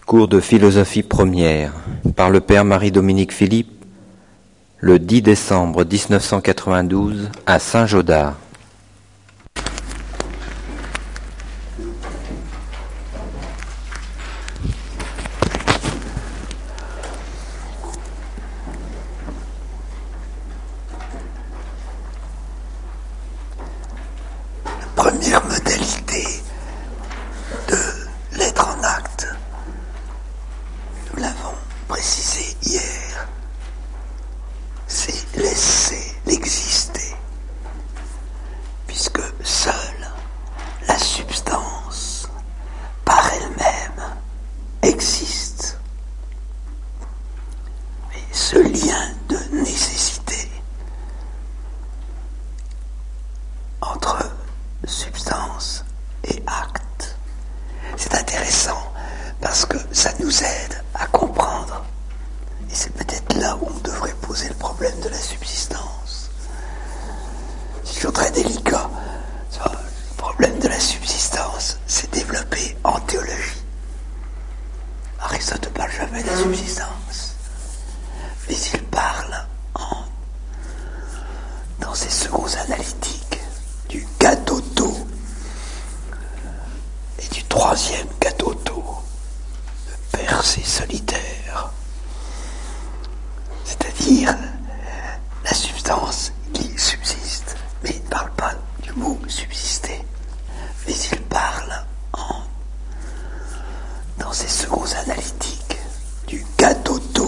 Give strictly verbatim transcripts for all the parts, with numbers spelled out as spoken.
Cours de philosophie première par le père Marie-Dominique Philippe le dix décembre mille neuf cent quatre-vingt-douze à Saint-Gaudard. Première modalité de l'être en acte, nous l'avons précisé hier, c'est laisser l'exister, puisque seule la substance par elle-même existe. Et ce lien de nécessité entre substance et acte, c'est intéressant parce que ça nous aide à comprendre, et c'est peut-être là où on devrait poser le problème de la subsistance. C'est toujours très délicat. Le problème de la subsistance, c'est développé en théologie. Aristote ne parle jamais de la subsistance, mais il parle en, dans ses seconds analytiques du katoto et du troisième katoto, le percé solitaire, c'est-à-dire la substance qui subsiste, mais il ne parle pas du mot subsister, mais il parle en, dans ses seconds analytiques du katoto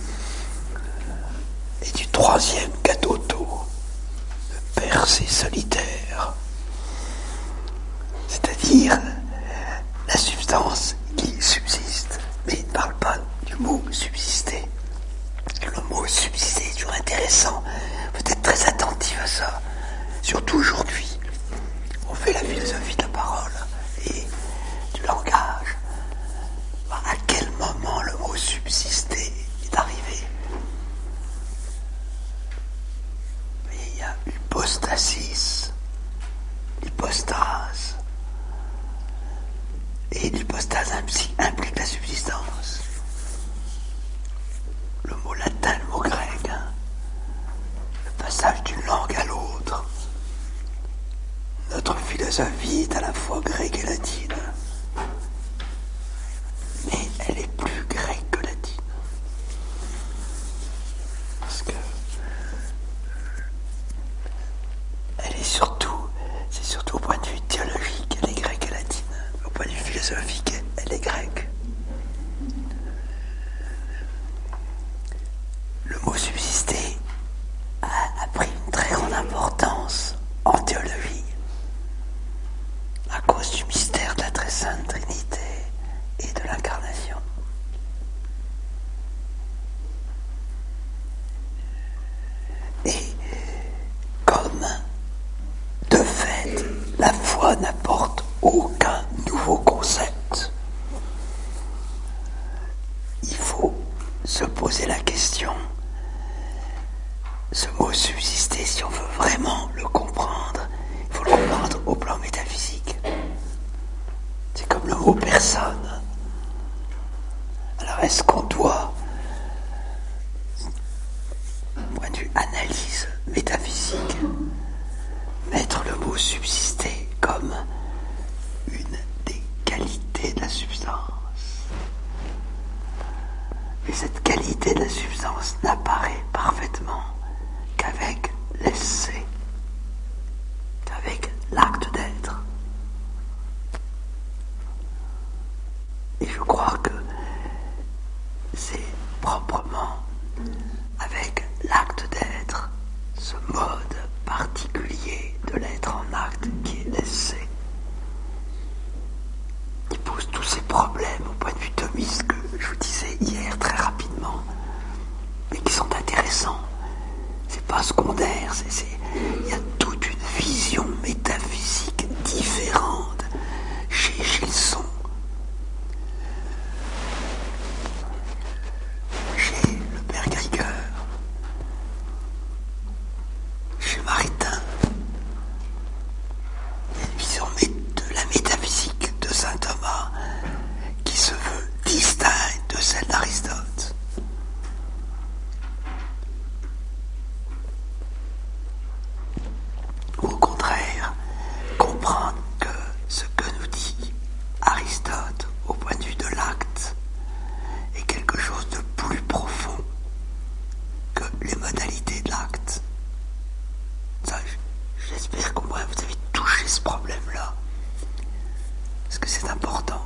et du troisième katoto, le percé solitaire, c'est-à-dire la substance qui subsiste, mais il ne parle pas du mot subsister. Le mot subsister est toujours intéressant, faut être très attentif à ça, surtout aujourd'hui. On fait la philosophie de la parole et du langage. À quel moment le mot subsister est arrivé? Il y a l'hypostasis, l'hypostase. Et l'hypostase implique la subsistance. Le mot latin, le mot grec, hein, le passage d'une langue à l'autre. Notre philosophie est à la fois grecque et latine, mais elle est plus grecque que latine. Parce que elle est surtout, c'est surtout au point de vue théologique, elle est grecque et latine. Au point de vue philosophique, elle est grecque. Le mot subsister a, a pris une très grande importance en théologie à cause du mystère de la très sainte Trinité et de l'incarnation. Et comme de fait la foi n'apporte aucun nouveau concept, il faut se poser la question, ce mot subsister, si on veut vraiment le comprendre, il faut le comprendre au plan métaphysique. C'est comme le mot personne. Alors est-ce qu'on doit, point de vue analyse métaphysique, mettre le mot subsister comme une des qualités de la substance? Et cette qualité de la substance n'apparaît parfaitement qu'avec l'essai, qu'avec l'acte d'être. Et je crois que c'est proprement avec l'acte d'être, ce mode particulier de l'être en acte qui est l'essai, qui pose tous ces problèmes au point de vue thomiste que je vous disais hier très rapidement, mais qui sont intéressants. C'est pas secondaire, c'est, c'est, il y a toute une vision métaphysique différente chez Gilson, chez le père Grieger, chez Maritain. Il y a une vision de la métaphysique de saint Thomas qui se veut distincte parce que c'est important.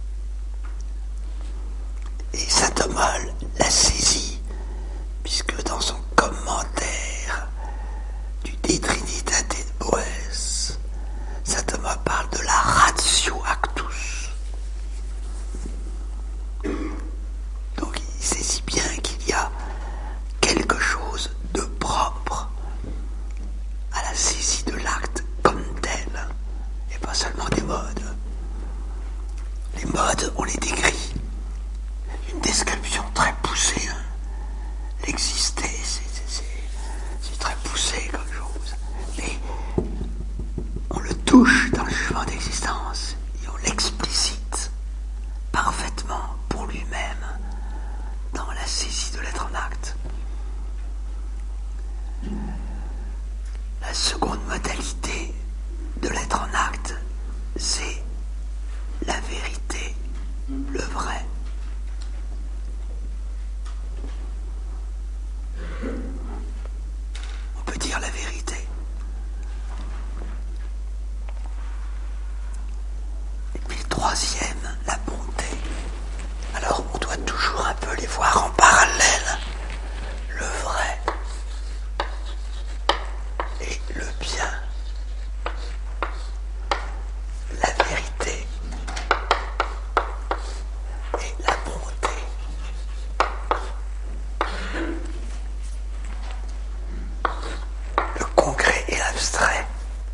Et saint Thomas l'a saisi, puisque dans son commentaire du De Trinitate Boes, saint Thomas parle de la ratio actus. Donc il saisit bien qu'il y a quelque chose de propre à la saisie de l'acte comme tel, et pas seulement des modes. Les modes, on les décrit. Une description très poussée. Hein. L'exister, c'est, c'est, c'est, c'est très poussé comme chose. Mais on le touche dans le jugement d'existence et on l'explicite parfaitement pour lui-même dans la saisie de l'être en acte. La seconde modalité de l'être en acte, c'est la vérité, le vrai. On peut dire la vérité. Et puis le troisième, la bonté. Alors on doit toujours un peu les voir en parallèle. Le vrai et le bien. La vérité et la bonté. Le concret et l'abstrait.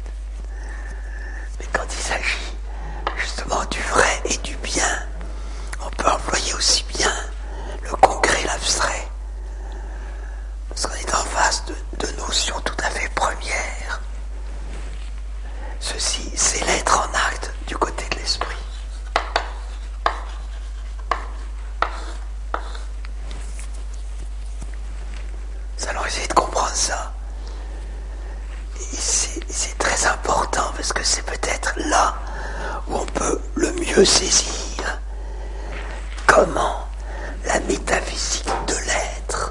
Mais quand il s'agit justement du vrai et du bien, on peut employer aussi bien le concret et l'abstrait. Parce qu'on est en face de, de notions tout à fait premières. Ceci, c'est l'être en acte du côté de l'esprit. Nous allons essayer de comprendre ça. Et c'est, c'est très important parce que c'est peut-être là où on peut le mieux saisir comment la métaphysique de l'être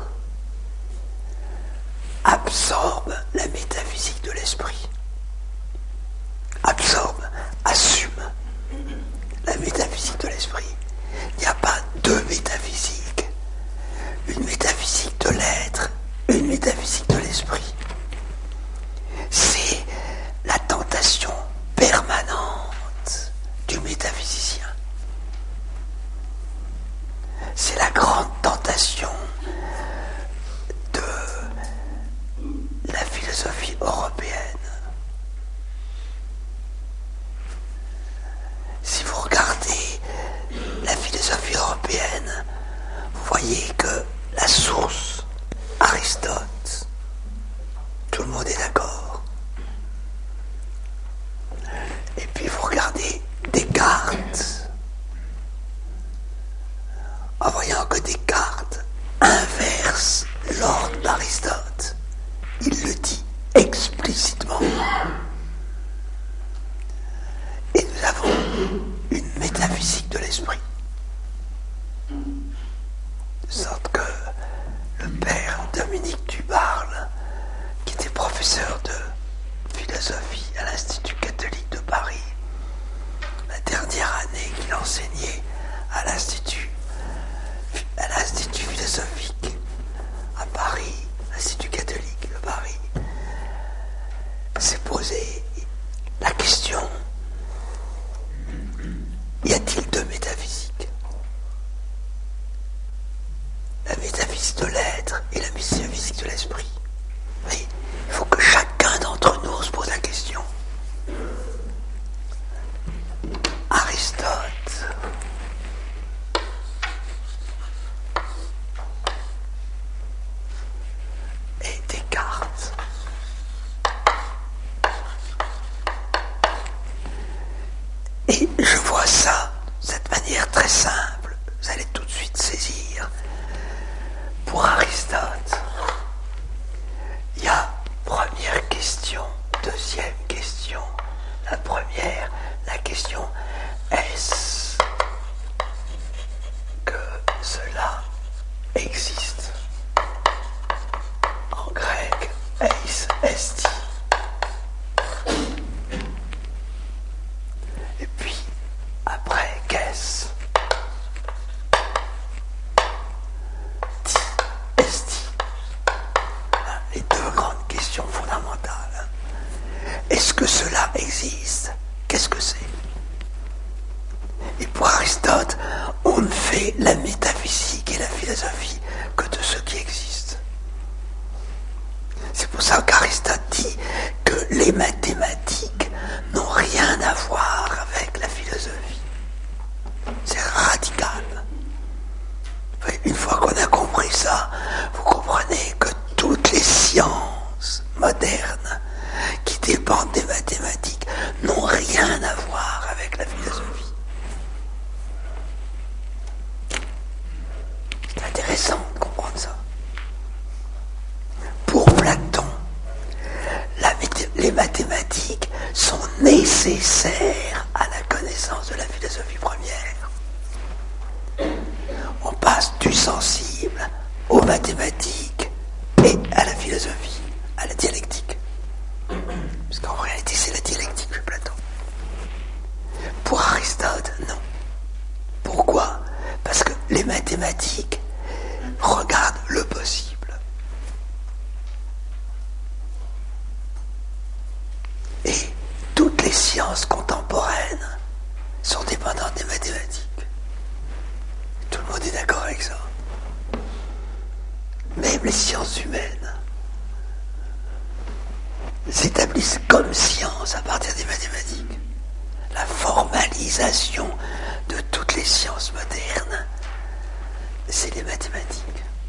absorbe la métaphysique de l'esprit. Absorbe, assume la métaphysique de l'esprit. Il n'y a pas deux métaphysiques. Une métaphysique de l'être, une métaphysique de l'esprit. C'est la tentation permanente du métaphysicien. C'est la grande tentation de la philosophie européenne. Si vous regardez la philosophie européenne, vous voyez que la source, Aristote, tout le monde est d'accord. Et puis vous regardez Descartes, en voyant que Descartes inverse l'ordre d'Aristote. Il le dit explicitement. Et nous avons une métaphysique de l'esprit. De sorte que le père Dominique Dubarle, qui était professeur de philosophie à l'Institut catholique de Paris, la dernière année qu'il enseignait à l'Institut, à l'Institut philosophique à Paris, l'Institut catholique de Paris, s'est posé la question: y a-t-il deux métaphysiques? La métaphysique de l'être et la métaphysique de l'esprit. Mais il faut que chacun d'entre nous se pose la question. Aristote et Descartes. Et je vois ça de cette manière très simple, vous allez tout de suite saisir. Pour Aristote, il y a première question, deuxième question. La première, la question: est-ce que cela existe? En grec, eis esti. Et puis, Aristote, on ne fait la métaphysique et la philosophie que de ce qui existe. C'est pour ça qu'Aristote dit que les mathématiques n'ont rien à voir avec la philosophie. C'est radical. Une fois qu'on a compris ça, vous comprenez que toutes les sciences modernes qui dépendent des mathématiques n'ont rien à voir avec la philosophie. C'est intéressant de comprendre ça. Pour Platon, la, les mathématiques sont nécessaires à la connaissance de la philosophie première. On passe du sensible aux mathématiques et à la philosophie, à la dialectique. Parce qu'en réalité, c'est la dialectique chez Platon. Pour Aristote, non. Pourquoi ? Parce que les mathématiques regardent le possible. Et toutes les sciences contemporaines sont dépendantes des mathématiques. Tout le monde est d'accord avec ça. Même les sciences humaines s'établissent comme sciences à partir des mathématiques. La formalisation de toutes les sciences modernes, c'est les mathématiques.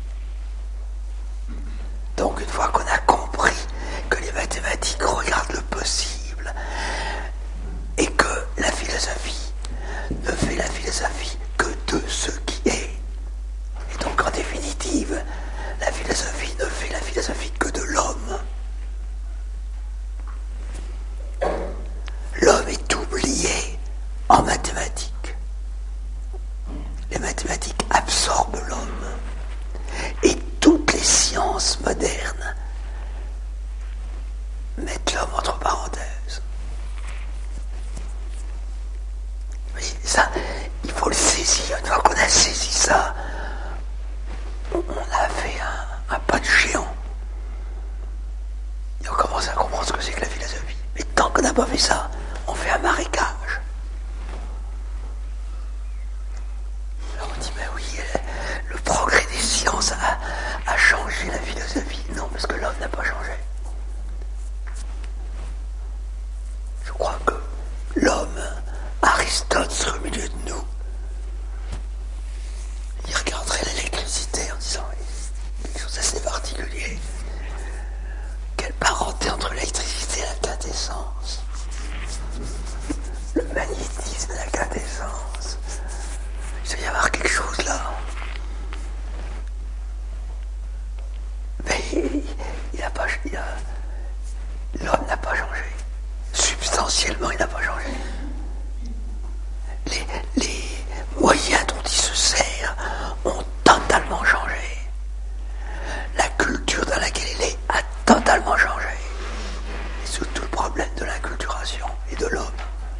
Donc une fois qu'on a compris que les mathématiques regardent le possible et que la philosophie ne fait la philosophie que de ce qui est, et donc en définitive, la philosophie ne fait la philosophie que de l'homme. L'homme est oublié en mathématiques. Les mathématiques absorbent l'homme. Et toutes les sciences modernes mettent l'homme entre parenthèses. Oui, ça, il faut le saisir. Une fois qu'on a saisi ça, on a fait un, un pas de géant. Et on commence à comprendre ce que c'est que la philosophie. Mais tant qu'on n'a pas fait ça, on fait un marécage. Alors on dit, mais oui, le progrès des sciences a, a changé la philosophie. Non, parce que l'homme n'a pas changé. Je crois que l'homme, Aristote serait au milieu de nous. Il regarderait l'électricité en disant, quelque chose d'assez particulier. Quelle parenté entre l'électricité et la quintessence. Le magnétisme et la quintessence. Il doit y avoir quelque chose là. Mais il n'a pas, il a, l'homme n'a pas changé. Substantiellement, il n'a pas changé. Les, les moyens dont il se sert ont totalement changé. La culture dans laquelle il est a totalement changé. Et c'est tout le problème de l'inculturation et de l'homme.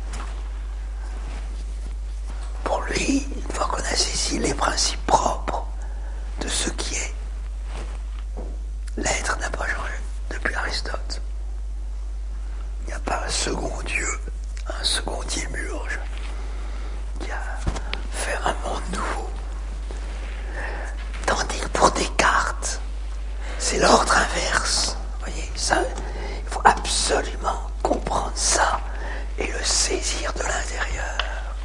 Pour lui, une fois qu'on a saisi les principes propres de ce qui est, l'être n'a pas changé depuis Aristote. Il n'y a pas un second Dieu, un second Diémurge qui a fait un monde nouveau. Tandis que pour Descartes, c'est l'ordre inverse. Vous voyez, ça, il faut absolument comprendre ça et le saisir de l'intérieur.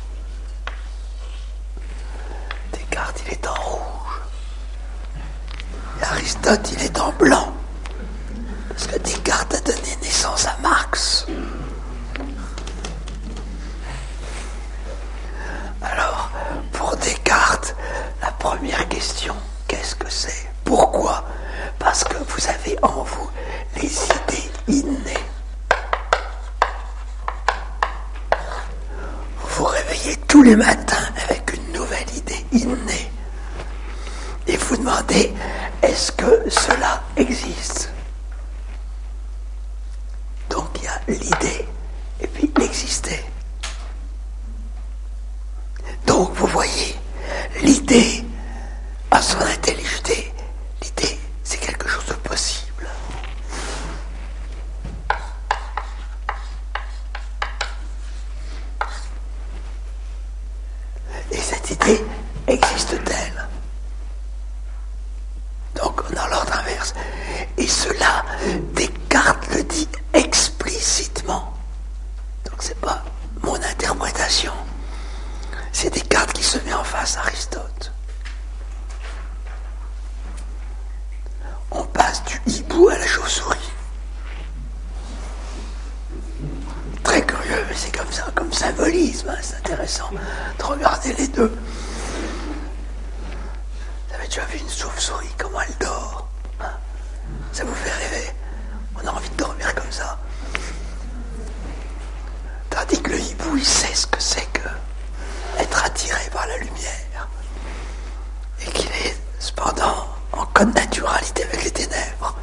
Descartes, il est en rouge. Et Aristote, il est en blanc. Parce que Descartes a donné naissance à Marx. Alors, pour Descartes, la première question, qu'est-ce que c'est ? Pourquoi ? Parce que vous avez en vous les idées innées. Vous vous réveillez tous les matins avec une nouvelle idée innée. Et vous demandez, est-ce que cela existe ? Donc il y a l'idée et puis l'exister. Donc vous voyez, l'idée a son intelligité. L'idée, c'est quelque chose de possible. Et identité existe-t-elle? Donc dans l'ordre inverse. Et cela, Descartes le dit explicitement. Donc c'est pas mon interprétation. C'est Descartes qui se met en face d'Aristote. On passe du hibou à la chauve-souris. Très curieux, mais c'est comme ça, comme symbolisme, hein, c'est intéressant de regarder les deux. Vous avez déjà vu une chauve-souris, comment elle dort, hein? Ça vous fait rêver? On a envie de dormir comme ça. Tandis que le hibou, il sait ce que c'est que être attiré par la lumière. Et qu'il est cependant en connaturalité avec les ténèbres.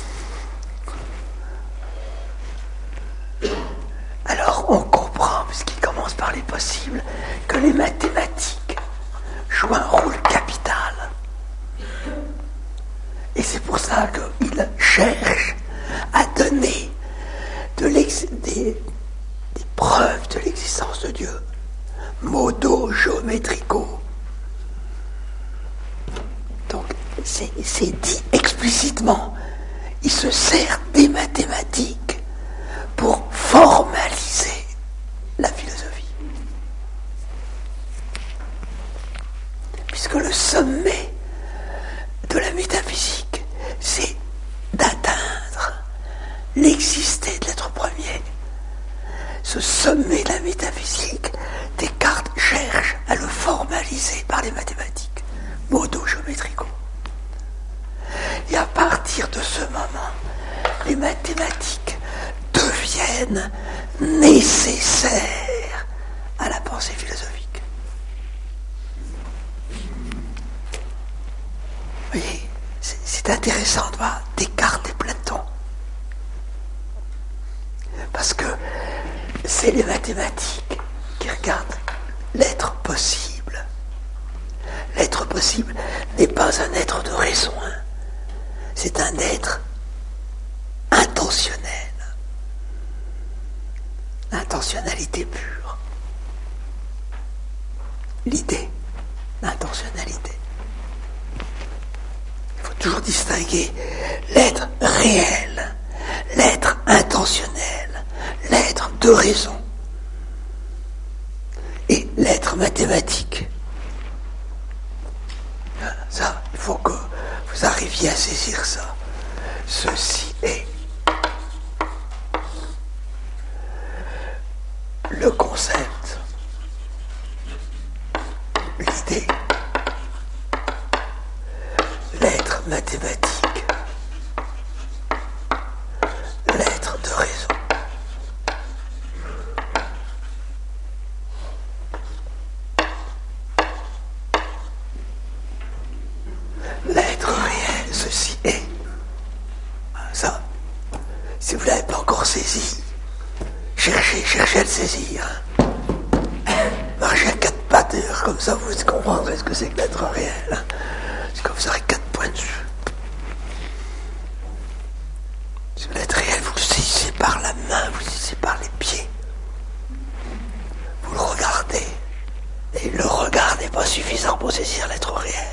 Alors on comprend, puisqu'il commence par les possibles, que les mathématiques jouent un rôle capital. Et c'est pour ça qu'il cherche à donner de l'ex- des, des preuves de l'existence de Dieu, modo géométrico. Donc c'est, c'est dit explicitement. Il se sert des mathématiques pour formaliser la philosophie. Puisque le sommet de la métaphysique, c'est d'atteindre l'existé de l'être premier. Ce sommet de la métaphysique, Descartes cherche à le formaliser par les mathématiques, modo géométrico. Et à partir de ce moment, les mathématiques deviennent nécessaires à la pensée philosophique. Vous voyez, c'est, c'est intéressant de voir Descartes et Platon. Parce que c'est les mathématiques qui regardent l'être possible. L'être possible n'est pas un être de raison, hein. C'est un être intentionnel. L'intentionnalité pure. L'idée, l'intentionnalité. Il faut toujours distinguer l'être réel, l'être intentionnel, l'être de raison et l'être mathématique. Ça, il faut que vous arriviez à saisir ça. Ceci est le concept, l'idée, l'être mathématique, l'être de raison. L'être réel, ceci est. Ça, si vous ne l'avez pas encore saisi, cherchez, cherchez à le saisir. Marchez à quatre pattes, comme ça vous comprendrez ce que c'est que l'être réel. Parce que vous aurez quatre points dessus. Si l'être réel, vous le saisissez par la main, vous le saisissez par les pieds. Vous le regardez. Et le regard n'est pas suffisant pour saisir l'être réel.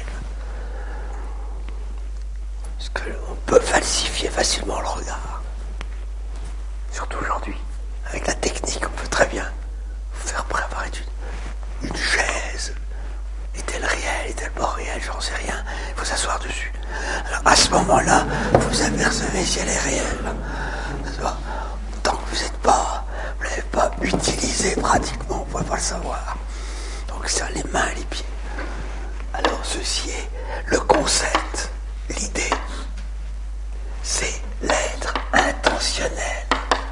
Parce qu'on peut falsifier facilement le regard. Surtout aujourd'hui. Avec la technique, on peut très bien vous faire préparer une, une chaise. Est-elle réelle, est-elle pas réelle, j'en sais rien. Il faut s'asseoir dessus. Alors à ce moment-là, vous apercevez si elle est réelle. Tant que vous n'êtes pas, vous ne l'avez pas utilisée pratiquement, vous ne pouvez pas le savoir. Donc ça, les mains et les pieds. Alors ceci est le concept, l'idée. C'est l'être intentionnel.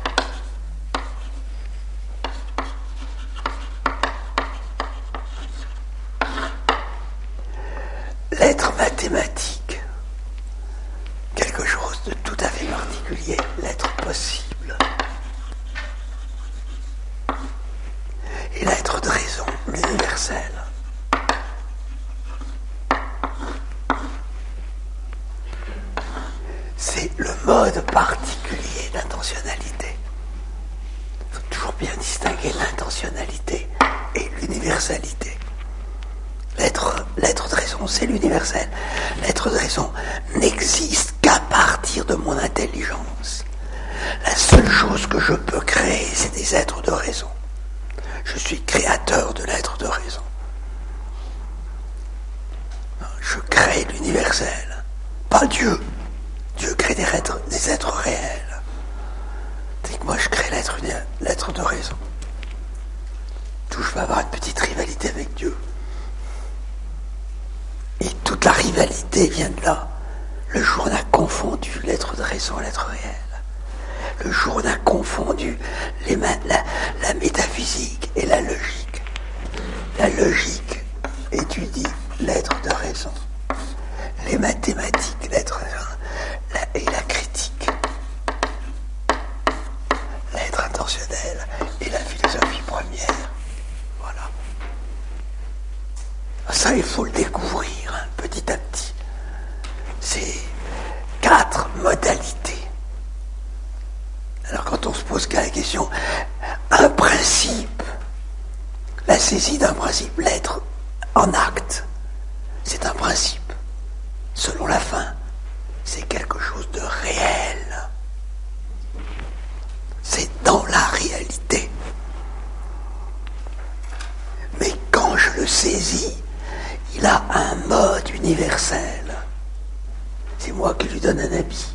L'être mathématique, quelque chose de tout à fait particulier, l'être possible. Et l'être de raison, l'universel. C'est le mode particulier d'intentionnalité. Il faut toujours bien distinguer l'intentionnalité et l'universalité. l'être de raison, c'est l'universel. L'être de raison n'existe qu'à partir de mon intelligence. La seule chose que je peux créer, c'est des êtres de raison. Je suis créateur de l'être de raison. Je crée l'universel, pas Dieu. Dieu crée des êtres, des êtres réels. C'est que moi je crée l'être, l'être de raison. D'où je peux avoir une petite rivalité avec Dieu. Et toute la rivalité vient de là. Le jour on a confondu l'être de raison et l'être réel. Le jour on a confondu les, la, la métaphysique et la logique. La logique étudie l'être de raison. Les mathématiques, l'être la, et la critique. L'être intentionnel et la philosophie première. Voilà. Ça, il faut le découvrir hein, petit à petit. C'est quatre modalités. Alors quand on se pose qu'à la question, un principe, la saisie d'un principe, l'être en acte, c'est un principe. Selon la fin, c'est quelque chose de réel. C'est dans la réalité. Mais quand je le saisis, il a un mode universel. C'est moi qui lui donne un habit.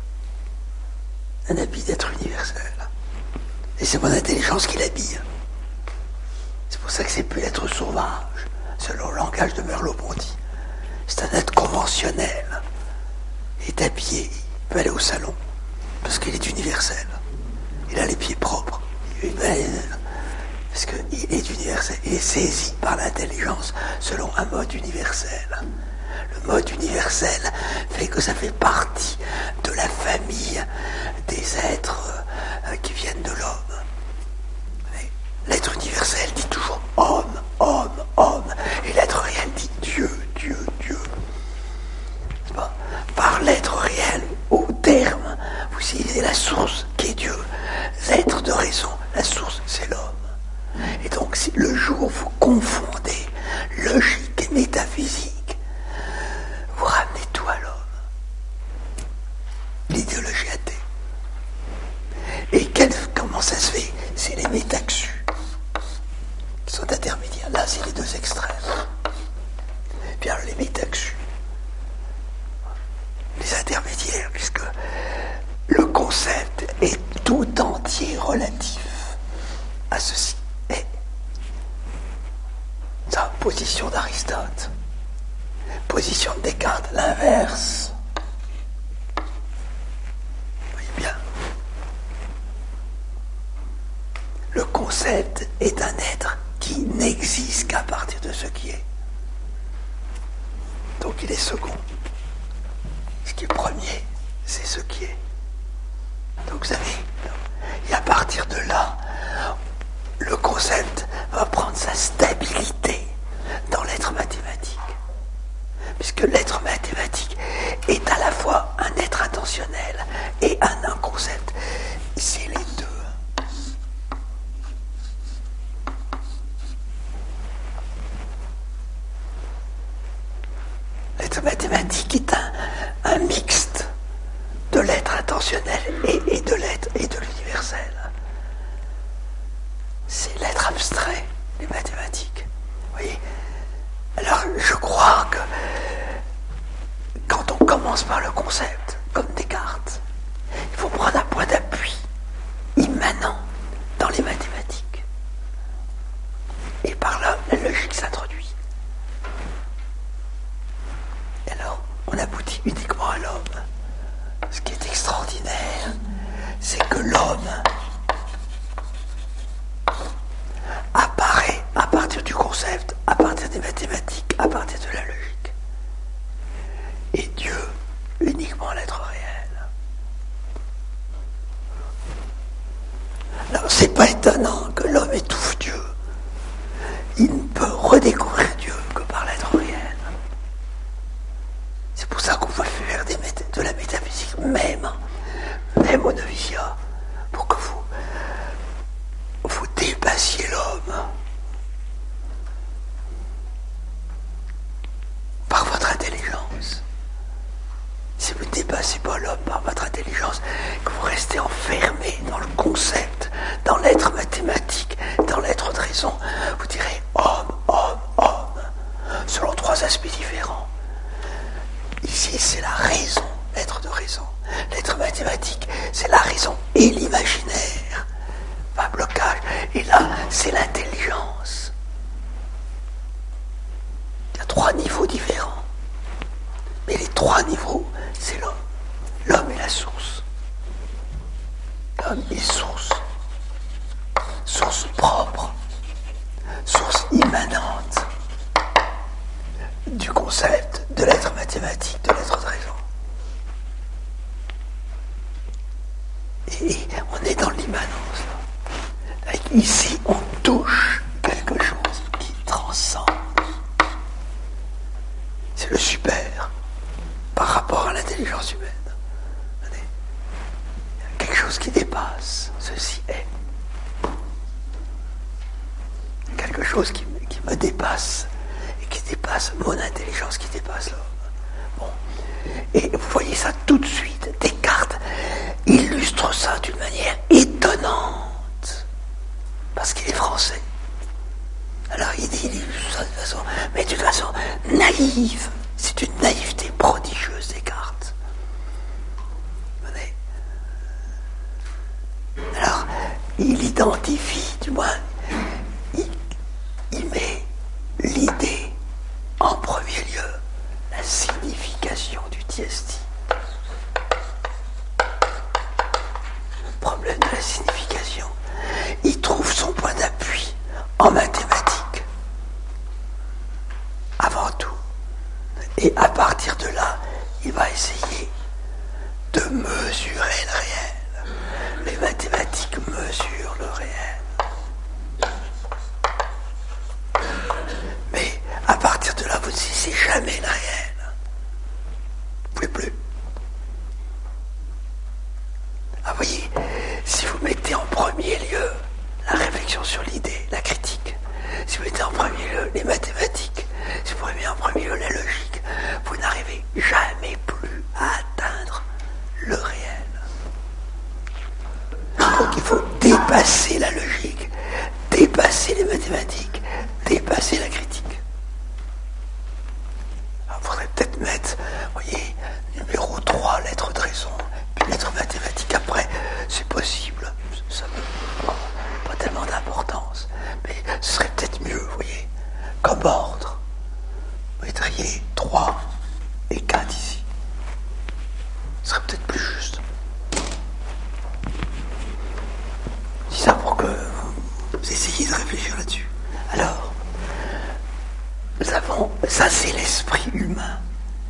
Un habit d'être universel. Et c'est mon intelligence qui l'habille. C'est pour ça que c'est plus l'être sauvage, selon le langage de Merleau-Ponty. C'est un être conventionnel. Il est habillé, il peut aller au salon, parce qu'il est universel. Il a les pieds propres. Il est, parce qu'il est universel. Il est saisi par l'intelligence selon un mode universel. Le mode universel fait que ça fait partie de la famille des êtres euh, qui viennent de l'homme. L'être universel dit toujours homme, homme, homme. Et l'être réel dit Dieu, Dieu, Dieu. Par l'être réel, au terme, vous utilisez la source qui est Dieu. L'être de raison, la source, c'est l'homme. Et donc, si le jour où vous confondez logique et métaphysique, vous ramenez tout à l'homme. L'idéologie athée. Et quel, comment ça se fait? C'est les métaxus qui sont intermédiaires. Là, c'est les deux extrêmes. Puis alors, les métaxus, les intermédiaires, puisque le concept est tout entier relatif à ceci. Et ça, position d'Aristote, position de Descartes, l'inverse. Vous voyez bien. Le concept est un être qui n'existe qu'à partir de ce qui est. Donc il est second. Ce qui est premier, c'est ce qui est. Donc vous savez, et à partir de là, le concept va prendre sa stabilité dans l'être mathématique. Puisque l'être mathématique est à la fois un être intentionnel et un non-concept. C'est les deux. L'être mathématique est un, un mixte de l'être intentionnel et, et de l'être et de l'universel. C'est l'être abstrait, les mathématiques. Vous voyez? Alors, je crois que quand on commence par le concept, comme Descartes, il faut prendre un point d'appui immanent dans les mathématiques. Et par là, la logique s'introduit. Et alors, on aboutit uniquement à l'homme. Ce qui est extraordinaire, c'est que l'homme apparaît à partir du concept, à partir des mathématiques, à partir de la logique. Et Dieu, uniquement l'être réel. Alors, c'est pas étonnant que l'homme étouffe Dieu. Il ne peut redécouvrir Dieu que par l'être réel. C'est pour ça qu'on va faire des méta- de la métaphysique, même, même au noviciat, pour que vous, vous dépassiez l'homme. dépassez pas l'homme par votre intelligence, que vous restez enfermé dans le concept, dans l'être mathématique, dans l'être de raison, vous direz homme, homme, homme, selon trois aspects différents. Ici, c'est la raison, l'être de raison. L'être mathématique, c'est la raison et l'imaginaire. Pas blocage. Et là, c'est l'intelligence. Il y a trois niveaux différents. Mais les trois niveaux, c'est l'homme. L'homme est la source. L'homme est source. Source propre. Source immanente du concept de l'être mathématique, de l'être de raison. Et on est dans l'immanence. Ici, on touche quelque chose qui transcende. C'est le super par rapport à l'intelligence humaine. Quelque chose qui dépasse. Ceci est. Quelque chose qui, qui me dépasse. Et qui dépasse mon intelligence, qui dépasse l'homme. Bon. Et vous voyez ça tout de suite. Descartes illustre ça d'une manière étonnante. Parce qu'il est français. Alors il dit, il illustre ça de façon, mais d'une façon naïve. C'est une naïveté prodigieuse, Descartes. Vous voyez ? Alors, il identifie, du moins, il, il met l'idée en premier lieu, la signification du tiesti. Le problème de la signification. Il trouve son point d'appui en mathématiques. Avant tout. Et à partir de là, il va essayer de mesurer le réel. Les mathématiques mesurent le réel. Mais à partir de là, vous ne saisissez jamais le réel. Vous ne pouvez plus. Ah, voyez, si vous mettez en premier lieu la réflexion sur l'idée, la critique, si vous mettez en premier lieu les mathématiques, si vous mettez en premier lieu la logique, vous n'arrivez jamais plus à atteindre le réel. Donc il faut dépasser la logique, dépasser les mathématiques, dépasser la critique. Alors, il faudrait peut-être mettre, vous voyez, numéro trois, lettre de raison, puis lettre mathématique après, c'est possible. Ça n'a pas tellement d'importance, mais ce serait peut-être mieux, vous voyez, comme ordre. Vous mettriez trois et quatre ici. Ce serait peut-être plus juste. Je dis ça pour que vous essayiez de réfléchir là-dessus. Alors, nous avons, ça c'est l'esprit humain.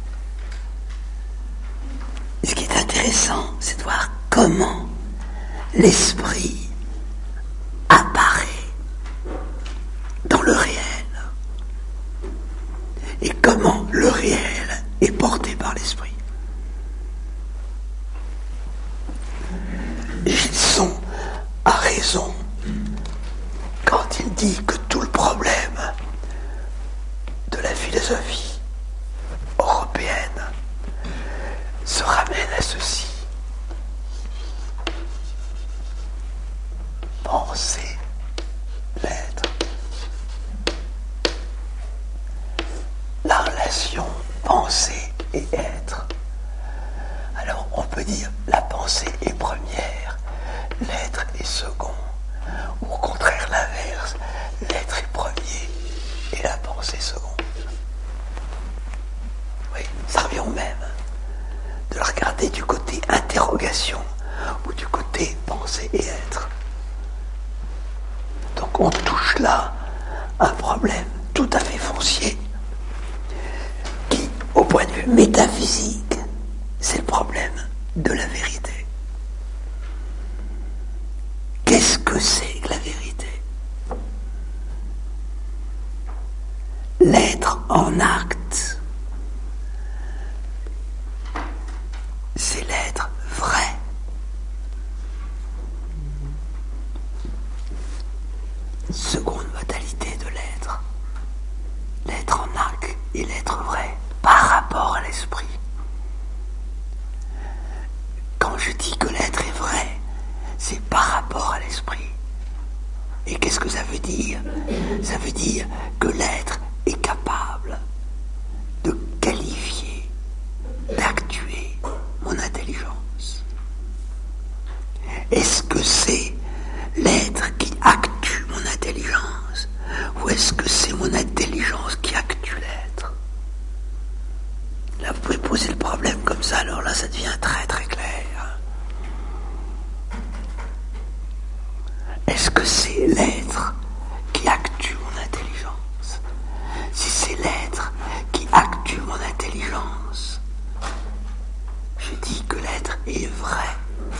Et ce qui est intéressant, c'est de voir comment l'esprit apparaît dans le réel. Et comment le réel est porté par l'esprit. Gilson a raison quand il dit que tout le problème de la philosophie européenne se ramène à ceci. Penser, l'être. La relation pensée et être. Alors on peut dire la pensée est première, l'être est second, ou au contraire l'inverse, l'être est premier et la pensée second. Oui, ça revient au même. De le regarder du côté interrogation ou du côté pensée et être. Donc on touche là un problème tout à fait foncier qui, au point de vue métaphysique, c'est le problème de la vérité. Qu'est-ce que c'est que la vérité ? L'être en acte, c'est l'être vrai. Seconde modalité de l'être. L'être en acte et l'être vrai par rapport à l'esprit. veut dire, ça veut dire que l'être est capable de qualifier, d'actuer mon intelligence. Est-ce que c'est l'être qui actue mon intelligence, ou est-ce que c'est mon intelligence qui actue l'être? Là, vous pouvez poser le problème comme ça, alors là, ça devient très très clair. Est-ce que c'est l'être qui actue mon intelligence? Si c'est l'être qui actue mon intelligence, je dis que l'être est vrai,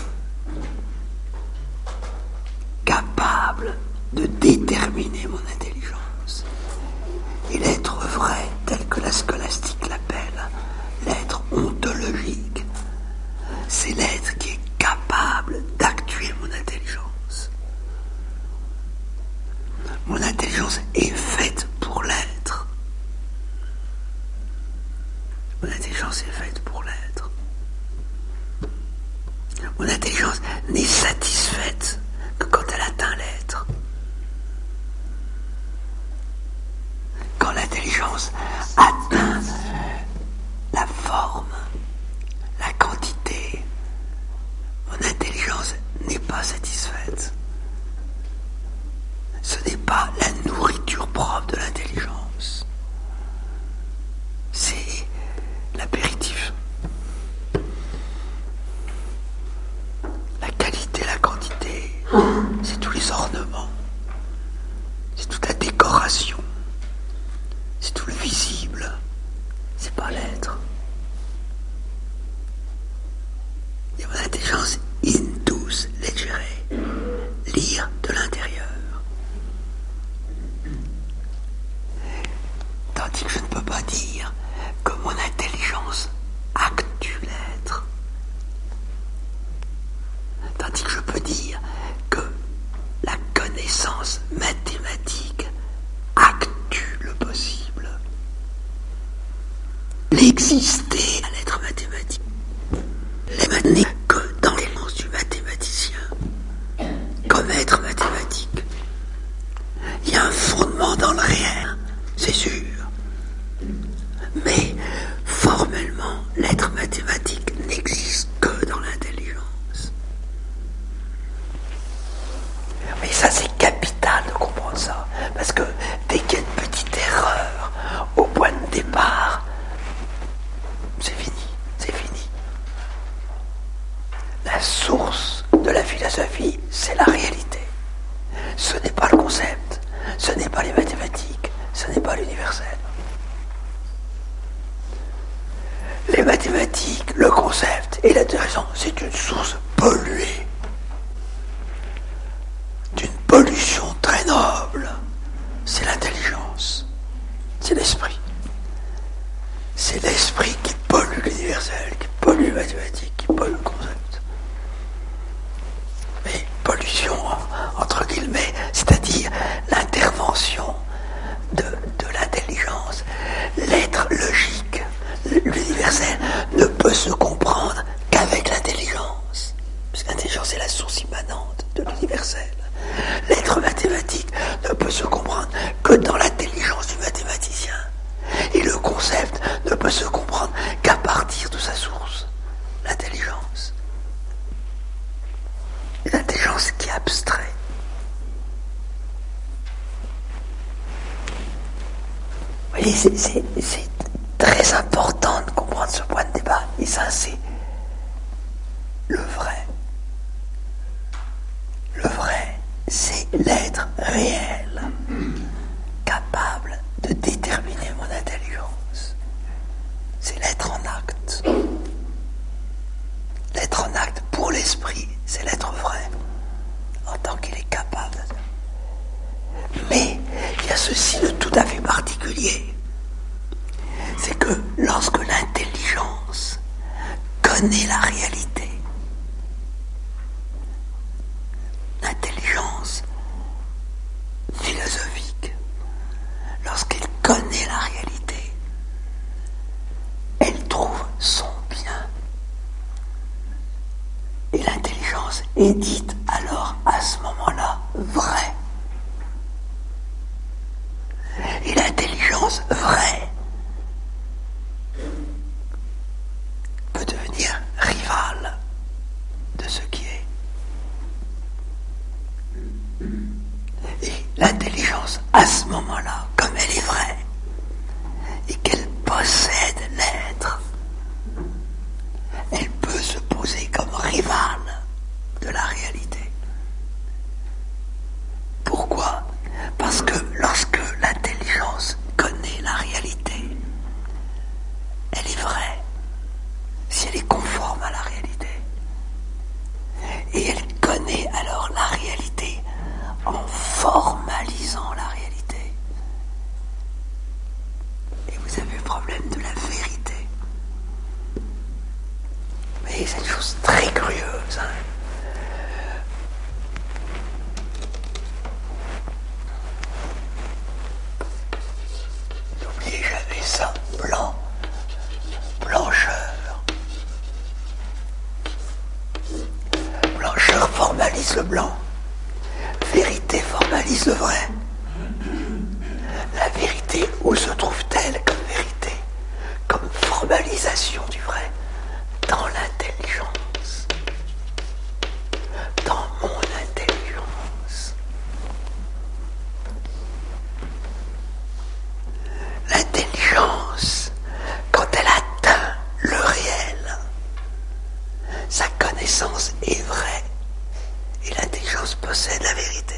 capable de déterminer mon intelligence. Et l'être vrai, tel que la scolastique l'appelle, l'être ontologique, c'est l'être qui est capable d'actuer mon intelligence. Mon intelligence est faite pour l'être. Mon intelligence est faite pour l'être. Mon intelligence n'est satisfaite que quand elle atteint l'être. Quand l'intelligence atteint la forme, la quantité, mon intelligence n'est pas satisfaite. Ce n'est pas la nourriture propre de l'intelligence. C'est l'apéritif. La qualité, la quantité, c'est tous les ornements. C'est toute la décoration. C'est tout le visible. C'est pas l'être. Et mon intelligence, intus legere, lire de l'intérieur. Tandis que je ne peux pas dire que mon intelligence actue l'être. Tandis que je peux dire que la connaissance mathématique actue le possible. L'exister à l'être mathématique. Les mat- n'est que dans l'éléments du mathématicien, comme être mathématique. Il y a un fondement dans le réel, c'est sûr. Mais formellement, l'être mathématique n'existe que dans l'intelligence. Mais ça, c'est capital de comprendre ça. Parce que dès qu'il y a une petite erreur au point de départ, c'est fini, c'est fini. La source de la philosophie, c'est la réalité. Ce n'est pas le concept, ce n'est pas les mathématiques, ce n'est pas l'universel. Les mathématiques, le concept et la raison, c'est une source polluée, d'une pollution très noble. C'est l'intelligence, c'est l'esprit. C'est l'esprit qui pollue l'universel, qui pollue les mathématiques, qui pollue le concept. Mais pollution, entre guillemets, c'est-à-dire l'intervention de, de l'intelligence, l'être logique, l'universel ne peut se comprendre qu'avec l'intelligence, parce que l'intelligence est la source immanente de l'universel. L'être mathématique ne peut se comprendre que dans l'intelligence du mathématicien, et le concept ne peut se comprendre qu'à partir de sa source, l'intelligence. L'intelligence qui est abstraite. Vous voyez, c'est, c'est, c'est très important de comprendre ce point de débat. Et ça, c'est le vrai. Le vrai, c'est l'être réel, capable de déterminer mon intelligence. C'est l'être en acte. L'être en acte pour l'esprit, c'est l'être vrai, en tant qu'il est capable de... Mais il y a ceci de tout à fait particulier. C'est que lorsque l'intelligence connaît la réalité, l'intelligence philosophique, lorsqu'elle connaît la réalité, elle trouve son bien. Et l'intelligence est dite alors à ce moment-là vraie. l'intelligence vraie peut devenir rivale de ce qui est. Et l'intelligence, à ce moment-là, comme elle est vraie, et qu'elle possède l'être, elle peut se poser comme rivale de la réalité. Pourquoi ? Parce que lorsque l'intelligence connaît la réalité, elle est vraie, si elle est conforme à la réalité. Et elle connaît alors la réalité en formalisant la réalité. Et vous avez le problème de la vérité. Mais c'est une chose très curieuse, hein. N'oubliez jamais ça, blanc, blancheur. Blancheur formalise le blanc. Vérité formalise le vrai. La vérité, où se trouve-t-elle comme vérité, comme formalisation du vrai? Dans l'intelligence. Dans mon intelligence. L'intelligence, quand elle atteint le réel, sa connaissance est vraie. Et l'intelligence possède la vérité.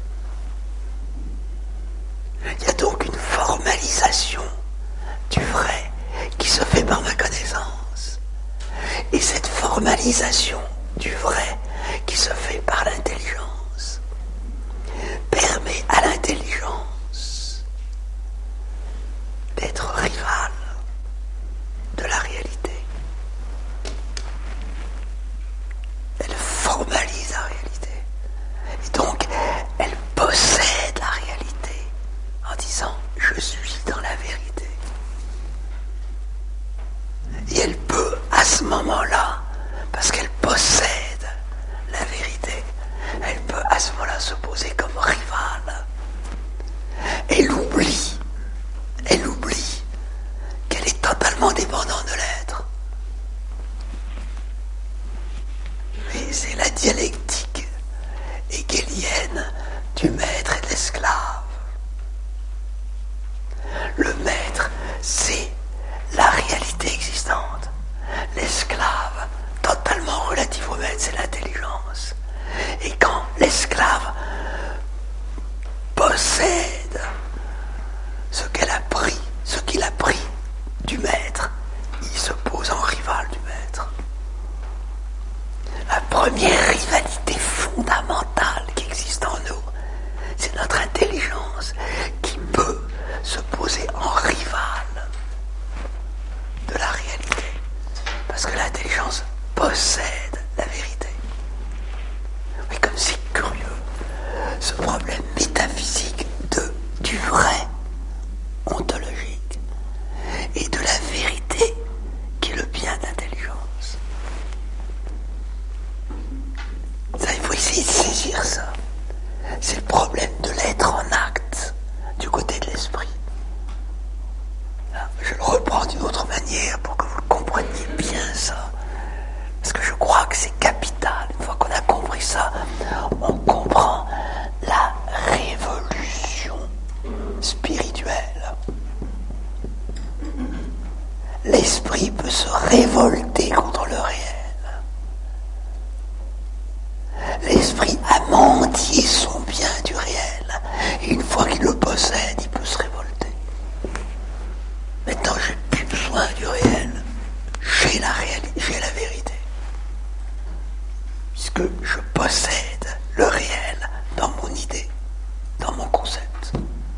Il y a donc une formalisation du vrai qui se fait par ma connaissance. Et cette formalisation du vrai qui se fait par l'intelligence permet à l'intelligence d'être rivale de la réalité. Elle formalise la réalité. Et donc, elle possède la réalité en disant « je suis dans la vérité ». Et elle peut, à ce moment-là, parce qu'elle possède la vérité, elle peut à ce moment-là se poser comme rivale. Elle oublie, elle oublie qu'elle est totalement dépendante de l'être. Mais c'est la dialectique hegélienne du maître et de l'esclave. Le maître, c'est la réalité existante. L'esclave, totalement relatif au maître, c'est l'intelligence. Et quand l'esclave possède ce qu'elle a pris, ce qu'il a pris du maître, il se pose en rival du maître. La première rivalité fondamentale qui existe en nous, c'est notre intelligence qui peut se poser en rival de la réalité. Parce que l'intelligence possède la vérité. Oui, comme c'est curieux, ce problème métaphysique de, du vrai ontologique et de la vérité qui est le bien d'intelligence. Ça, il faut essayer de saisir ça. C'est le problème de l'être en acte du côté de l'esprit. Je le reprends d'une autre manière pour que vous le compreniez bien ça. Parce que je crois que c'est capital. Une fois qu'on a compris ça, on comprend la révolution spirituelle. L'esprit peut se révolter contre le réel. L'esprit a menti son bien du réel. Et une fois qu'il le possède, il peut se révolter. Maintenant, j'ai plus besoin du réel. J'ai la réalité, j'ai la vérité. Puisque je possède le réel dans mon idée, dans mon concept.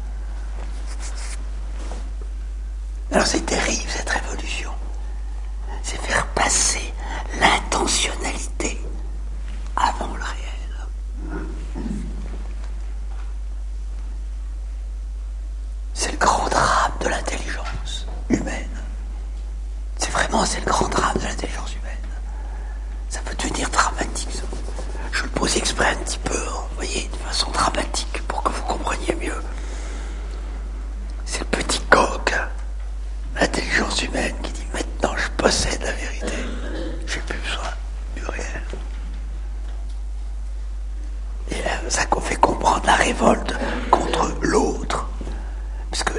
Alors c'est terrible cette révolution. C'est faire passer l'intentionnalité avant le réel. C'est le grand drame de l'intelligence humaine. C'est vraiment, c'est le grand drame de l'intelligence humaine. Ça peut devenir dramatique. Ça. Je le pose exprès un petit peu, vous voyez, de façon dramatique, pour que vous compreniez mieux. C'est le petit corps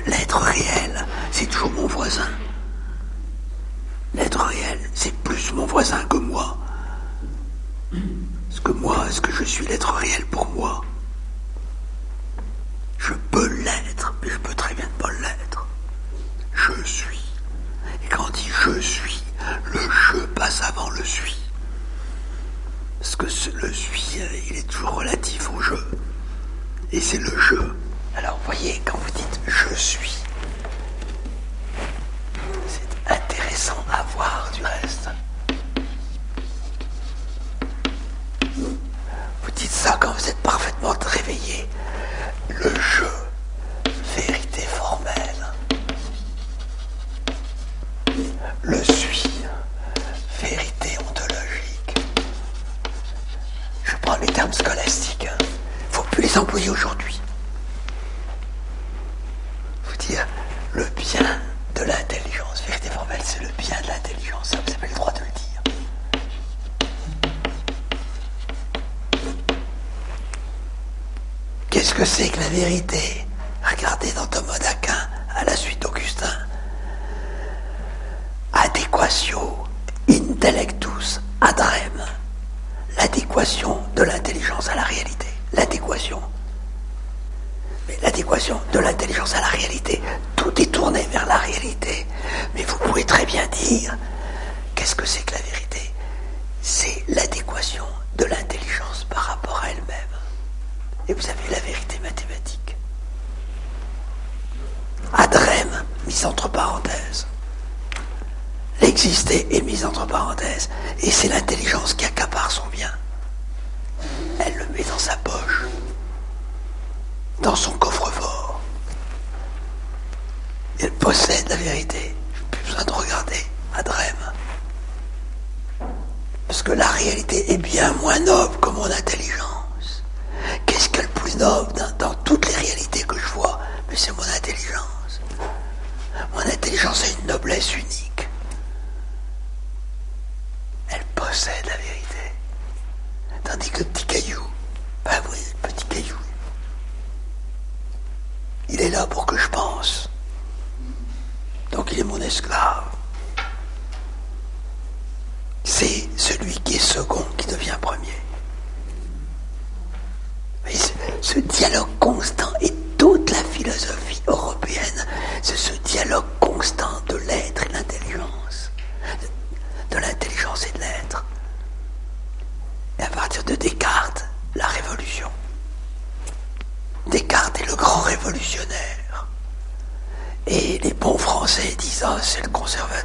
l'être réel, c'est toujours mon voisin. L'être réel, c'est plus mon voisin que moi. Est-ce que moi, est-ce que je suis l'être réel pour moi? Je peux l'être, mais je peux très bien ne pas l'être. Je suis. Et quand on dit je suis, le je passe avant le suis. Parce que ce, le suis, il est toujours relatif au je. Et c'est le je. Alors, vous voyez, quand vous dites je suis, c'est intéressant à voir du reste. Vous dites ça quand vous êtes parfaitement réveillé. Le je, vérité formelle. Le suis, vérité ontologique. Je prends les termes scolastiques. Il ne faut plus les employer aujourd'hui. Vous dire le bien de l'intelligence. Vérité formelle, c'est le bien de l'intelligence. Ça, vous avez le droit de le dire. Qu'est-ce que c'est que la vérité? Regardez dans Thomas d'Aquin, à la suite d'Augustin. Adéquatio intellectus ad rem. L'adéquation de l'intelligence à la réalité. L'adéquation. Mais l'adéquation de l'intelligence à la réalité, tout est tourné vers la réalité. Mais vous pouvez très bien dire, qu'est-ce que c'est que la vérité? C'est l'adéquation de l'intelligence par rapport à elle-même. Et vous avez la vérité mathématique. Ad rem, mise entre parenthèses. L'exister est mise entre parenthèses. Et c'est l'intelligence qui accapare son bien. Elle le met dans sa poche, dans son coffre-fort. Elle possède la vérité. Je n'ai plus besoin de regarder ad rem. Parce que la réalité est bien moins noble que mon intelligence. Qu'est-ce qu'il y a le plus noble dans, dans toutes les réalités que je vois? Mais c'est mon intelligence. Mon intelligence a une noblesse unique. Elle possède la vérité. Tandis que le petit caillou, ben oui, le petit caillou, il est là pour que je pense. Donc il est mon esclave. C'est celui qui est second qui devient premier. Mais ce, ce dialogue constant, et toute la philosophie européenne, c'est ce dialogue constant de l'être et de l'intelligence. De, de l'intelligence et de l'être. Et à partir de Descartes, la révolution. Descartes est le grand révolutionnaire. Et les bons Français disent « Ah, c'est le conservateur ».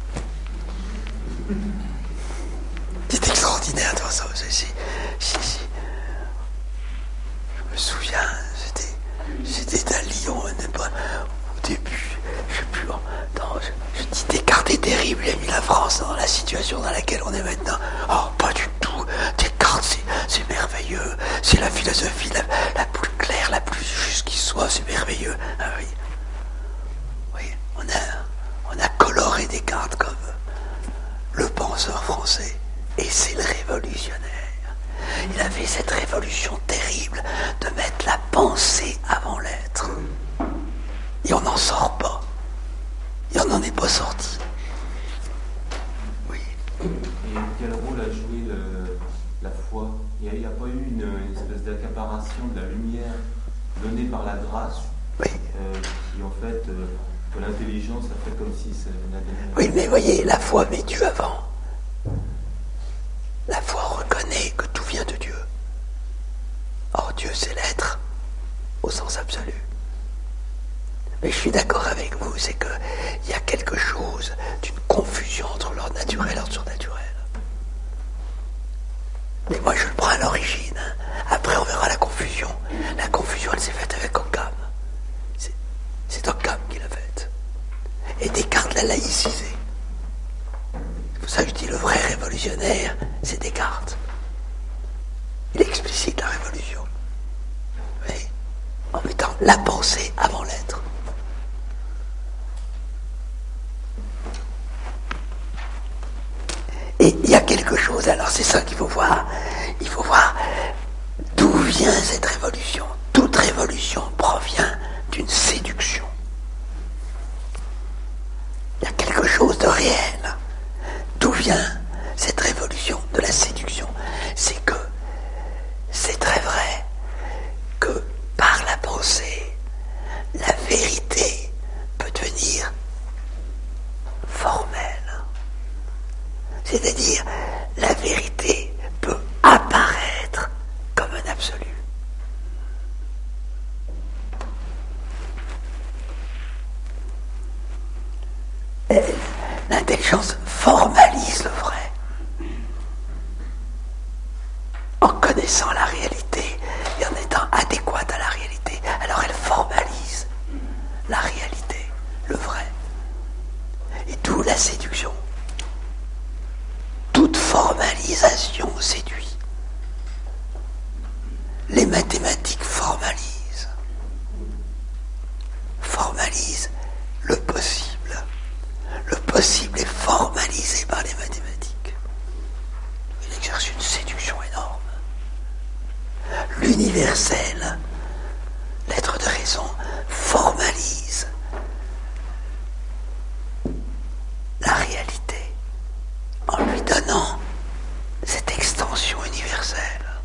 C'est extraordinaire de voir ça. Si, si, si. Je me souviens, c'était, c'était à Lyon, pas, au début, je sais plus, non, je, je dis Descartes est terrible, il a mis la France dans la situation dans laquelle on est maintenant. Oh, pas du tout. Descartes, c'est, c'est merveilleux. C'est la philosophie la, la plus claire, la plus juste qui soit, c'est merveilleux. Ah oui. Oui, on a, on a coloré Descartes comme le penseur français. Et c'est le révolutionnaire. Il a fait cette révolution terrible de mettre la pensée avant l'être. Et on n'en sort pas. Et on n'en est pas sorti. Oui. Et quel rôle a joué le, la foi? Il n'y a, a pas eu une, une espèce d'accaparation de la lumière donnée par la grâce, oui. euh, qui en fait, euh, que l'intelligence a fait comme si ça n'avait... Oui, mais voyez, la foi met Dieu avant. La foi reconnaît que tout vient de Dieu. Or, Dieu, c'est l'être, au sens absolu. Mais je suis d'accord avec vous, c'est qu'il y a quelque chose d'une confusion entre l'ordre naturel et l'ordre surnaturel. Mais moi, je le prends à l'origine. Après, on verra la confusion. La confusion, elle s'est faite avec Occam. C'est, c'est Occam qui l'a faite. Et Descartes l'a laïcisé. C'est pour ça que je dis le vrai révolutionnaire, c'est Descartes. Il explicite la révolution. Oui. En mettant la pensée avant l'être. Et il y a quelque chose, alors c'est ça qu'il faut voir. Il faut voir d'où vient cette révolution. Toute révolution provient d'une séduction. l'intelligence formalise le vrai. En connaissant la réalité et en étant adéquate à la réalité, alors elle formalise la réalité, le vrai. Et d'où la séduction. Toute formalisation séduit. Les mathématiques formalisent. Formalisent le possible. Le possible est formalisé par les mathématiques. Il exerce une séduction énorme. L'universel, l'être de raison, formalise la réalité en lui donnant cette extension universelle.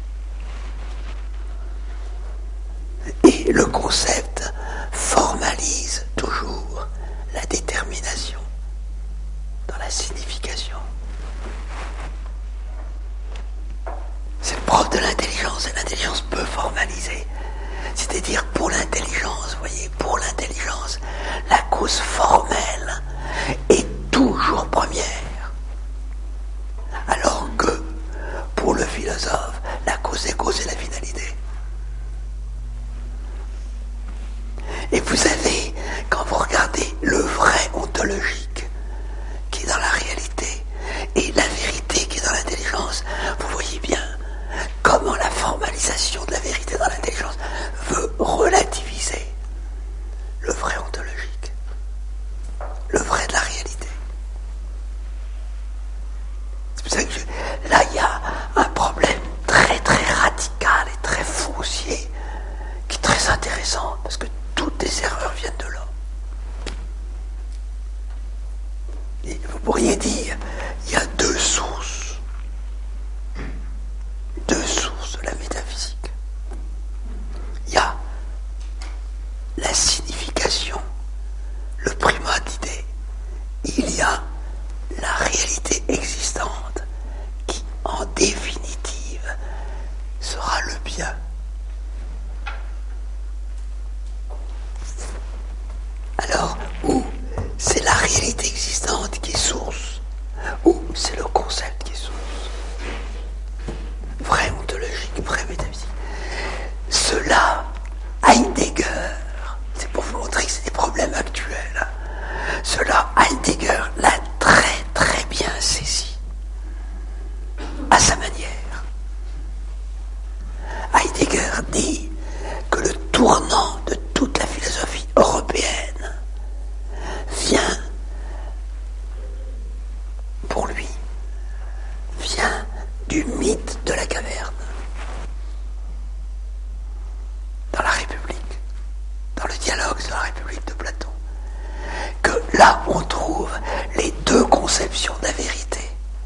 Et le concept formalise toujours la détermination dans la signification. C'est le propre de l'intelligence, et l'intelligence peut formaliser. C'est-à-dire pour l'intelligence, vous voyez, pour l'intelligence, la cause formelle est toujours première. Alors que pour le philosophe, la cause des causes est la finalité. Et vous avez, quand vous regardez le vrai ontologique qui est dans la réalité et la vérité qui est dans l'intelligence, vous voyez bien comment la formalisation de la vérité dans l'intelligence veut relativiser le vrai ontologique, le vrai de la réalité. C'est pour ça que je, là, il y a un problème très très radical et très foncier qui est très intéressant, parce que toutes les erreurs viennent de là. Et vous pourriez dire, il y a deux sources. Deux sources de la métaphysique. Il y a la signification, le primat d'idée. Il y a la réalité existante qui, en définitive, sera le bien. Alors, ou c'est la réalité existante qui est source, ou c'est le concept qui est source. Vrai ontologique, vrai métaphysique. Cela, Heidegger, c'est pour vous montrer que c'est des problèmes actuels, cela, Heidegger l'a très très bien saisi, à sa manière. Heidegger dit que le tournant de toute la philosophie européenne vient, pour lui, vient du mythe de la caverne. Dans la République, dans le dialogue de la République de Platon. Que là, on trouve les deux conceptions de la vérité.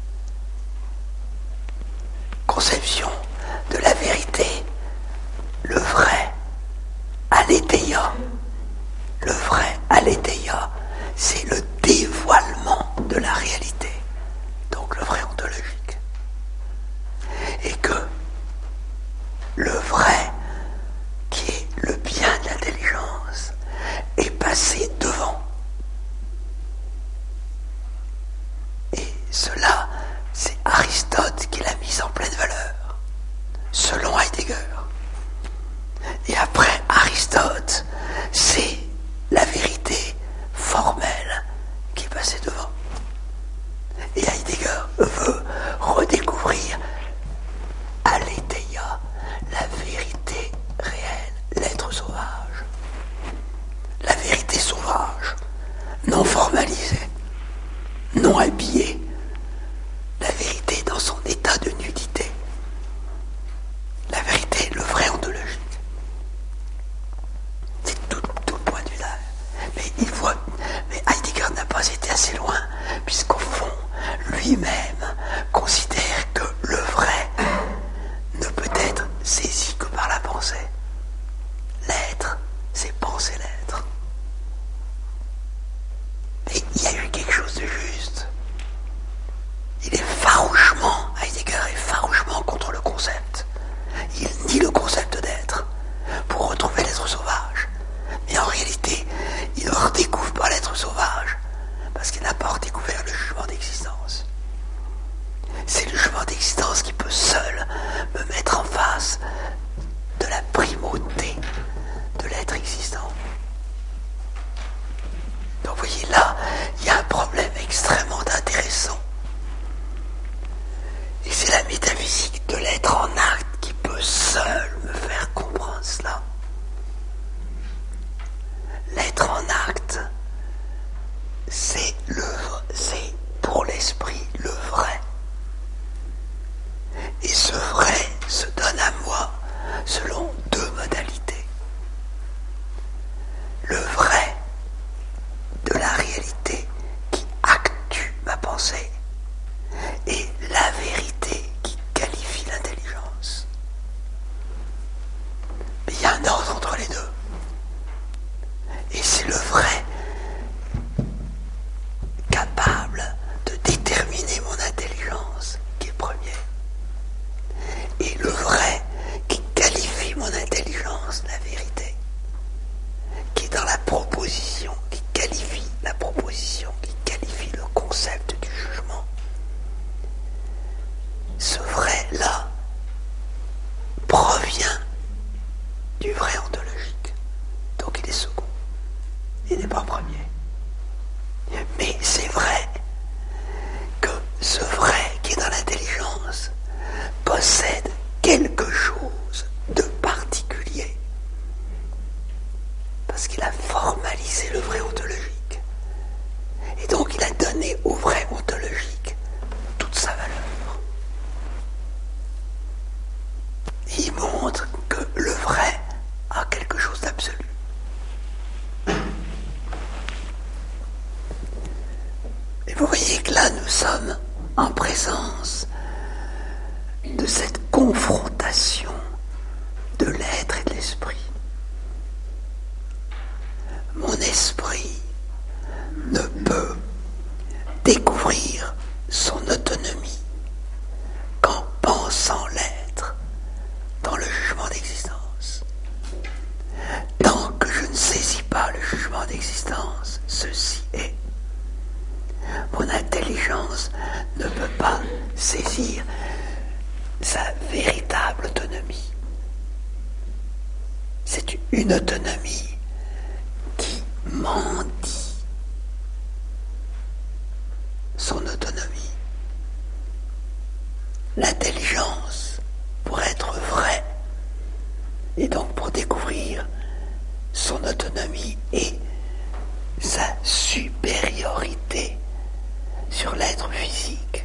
Conception de la vérité, le vrai, aletheia. Le vrai, aletheia, c'est le dévoilement de la réalité. Donc le vrai ontologique. Et que le vrai, qui est le bien de l'intelligence, est passé devant. Et cela, c'est Aristote qui l'a mis en pleine valeur, selon Heidegger. Et après Aristote, c'est la vérité formelle qui est passée devant. Et Heidegger veut redécouvrir aletheia, la vérité réelle, l'être sauvage. La vérité sauvage, non formalisée, non habillée, Il n'est pas premier. Mais c'est vrai que ce vrai qui est dans l'intelligence possède quelque chose de particulier. Parce qu'il a formalisé le vrai ontologique. Et donc il a donné au vrai ontologique toute sa valeur. Il montre que le vrai a quelque chose d'absolu. Et vous voyez que là, nous sommes en présence de cette confrontation de l'être et de l'esprit. Mon esprit ne peut découvrir son autonomie qu'en pensant l'être dans le jugement d'existence. Tant que je ne saisis pas le jugement d'existence, ceci est. Mon intelligence ne peut pas saisir sa véritable autonomie. C'est une autonomie qui mendie son autonomie. L'intelligence, pour être vraie, et donc pour découvrir son autonomie et sa supériorité sur l'être physique,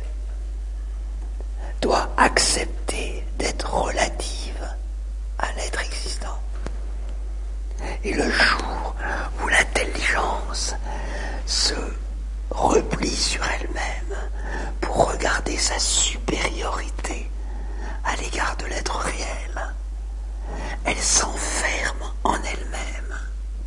doit accepter d'être relative à l'être existant. Et le jour où l'intelligence se replie sur elle-même pour regarder sa supériorité à l'égard de l'être réel, elle s'enferme en elle-même.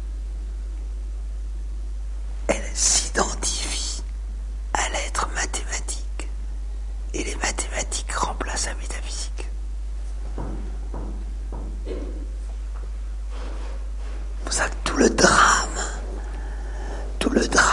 Elle s'identifie à l'être mathématique et les mathématiques remplacent la métaphysique. C'est pour ça que tout le drame, tout le drame